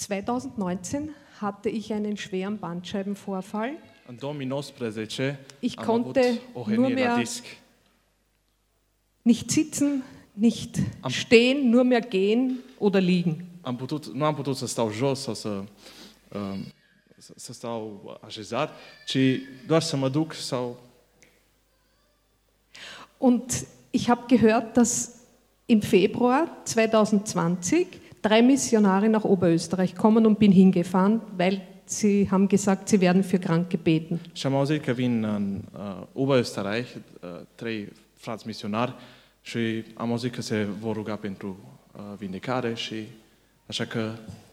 2019 hatte ich einen schweren Bandscheibenvorfall. În 2019 Ich am avut konnte o nur hernie la mehr disc. nicht sitzen, nicht stehen, nur mehr gehen oder liegen. Nu am putut să stau jos sau să stau așezat, ci doar să mă duc sau... Und ich habe gehört, dass im Februar 2020 3 Missionare nach Oberösterreich kommen und bin hingefahren, weil sie haben gesagt, sie werden für Kranke beten. Și am auzit că vin în Oberösterreich 3 frați misionari și am auzit că se vor ruga pentru vindecare și așa că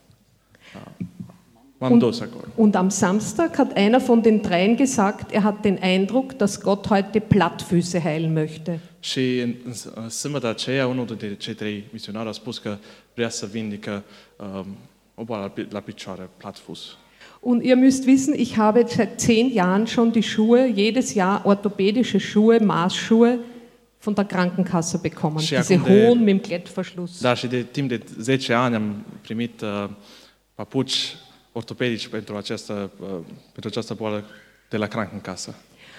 m-am dus acolo. Und am Samstag hat einer von den 3 gesagt, er hat den Eindruck, dass Gott heute Plattfüße heilen möchte. Și în sâmbătă aceea, unul dintre cei 3 misionari a spus că vrea să vindică o boală la picioare, plattfuß. Und ihr müsst wissen, ich habe seit 10 Jahren schon die Schuhe, jedes Jahr orthopädische Schuhe, Maßschuhe von der Krankenkasse bekommen. Diese hohen mit dem Klettverschluss. Da, și de timp de 10 ani am primit papuci ortopedici pentru această boală de la Krankenkasse.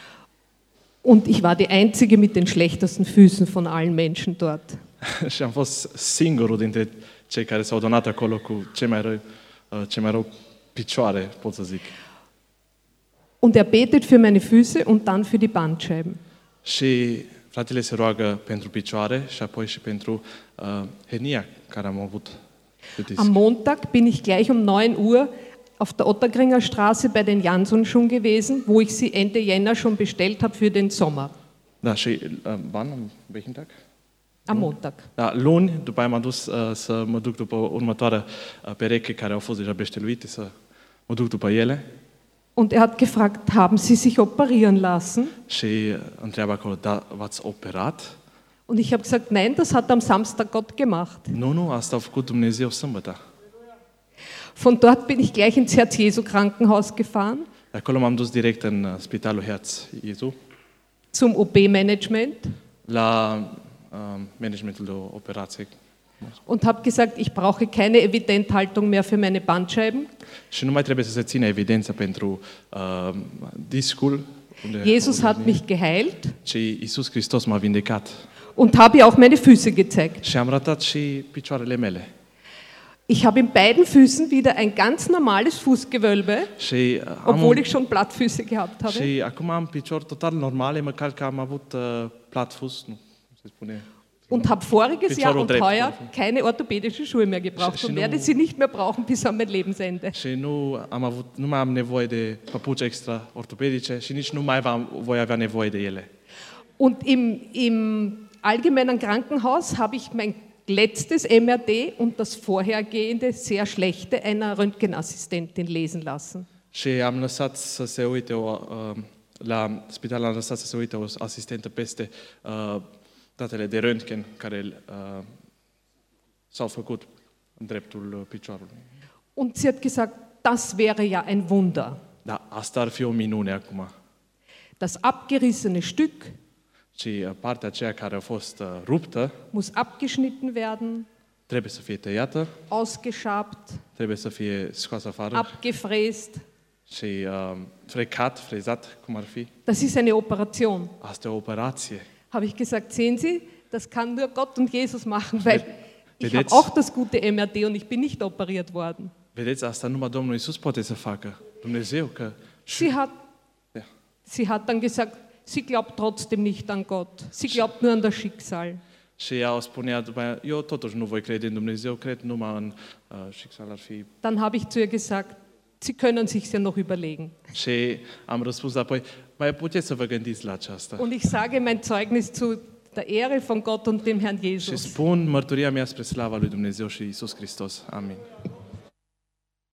Und ich war die Einzige mit den schlechtesten Füßen von allen Menschen dort. Și am fost singurul dintre cei care s-au donat acolo cu cei mai rău picioare, pot să zic. Und er betet für meine Füße und dann für die Bandscheiben. Și fratele se roagă pentru picioare și apoi și pentru hernia care am avut pe disc. Am Montag bin ich gleich um 9 Uhr auf der Otterkringer Straße bei den Jansson schon gewesen, wo ich sie Ende Jänner schon bestellt habe für den Sommer. Da, și wann? Welchen Tag? Am Montag. Da, luni, după aia m-am dus să mă duc după următoarea pereche care au fost deja beșteluite, să mă duc după ele. Und er hat gefragt, haben Sie sich operieren lassen? Și întreabă acolo, da, v-ați operat? Und ich habe gesagt, nein, das hat am Samstag Gott gemacht. Nu, asta a făcut Dumnezeu sâmbătă. Von dort bin ich gleich ins Herz-Jesu Krankenhaus gefahren. De acolo m-am dus direct în Spitalul Herz Jesu. Zum OP-Management. La managementul de operație. Und habe gesagt, ich brauche keine Evidenthaltung mehr für meine Bandscheiben. Și nu mai trebuie să se țină evidență pentru discul. Jesus hat mich geheilt. Ci Iisus Hristos m-a vindecat. Und habe ihr auch meine Füße gezeigt. Și am arătat și picioarele mele. Ich habe in beiden Füßen wieder ein ganz normales Fußgewölbe, obwohl ich schon Plattfüße gehabt habe. Și acum am picior total normale, măcar că am avut plattfuß, nu se spune. Und habe voriges Jahr und heuer keine orthopädischen Schuhe mehr gebraucht und werde sie nicht mehr brauchen bis an mein Lebensende. Și nu mai am nevoie de papuci extra ortopedice și nici nu mai voi avea nevoie de ele. Und im Allgemeinen Krankenhaus habe ich mein letztes MRT und das vorhergehende, sehr schlechte, einer Röntgenassistentin lesen lassen. Și am lăsat să se uite la spital am lăsat să se uite o asistentă peste datele de röntgen care s-au făcut în dreptul piciorului. Und sie hat gesagt, das wäre ja ein Wunder. Da, asta ar fi o minune acum. Das abgerissene Stück Și partea aceea care a fost ruptă muss abgeschnitten werden, trebuie să fie tăiată, ausgeschabt, trebuie să fie scoasă afară abgefräst. Și frezat, cum ar fi. Das ist eine Operation. Asta e o operație. Habe ich gesagt, sehen Sie, das kann nur Gott und Jesus machen, weil ich habe auch das gute MRT und ich bin nicht operiert worden. Vedeți, asta numai Domnul Iisus poate să facă. Dumnezeu că Sie hat dann gesagt, sie glaubt trotzdem nicht an Gott. Sie glaubt nur an das Schicksal. Și ea o spunea după aia, eu totuși nu voi crede în Dumnezeu, cred numai în Schicksal ar fi. Dann habe ich zu ihr gesagt, Sie können sich ja noch überlegen. Și am răspuns apoi, mai puteți să vă gândiți la aceasta. Und ich sage mein Zeugnis zu der Ehre von Gott und dem Herrn Jesus. Și spun mărturia mea spre slava lui Dumnezeu și Iisus Hristos. Amin.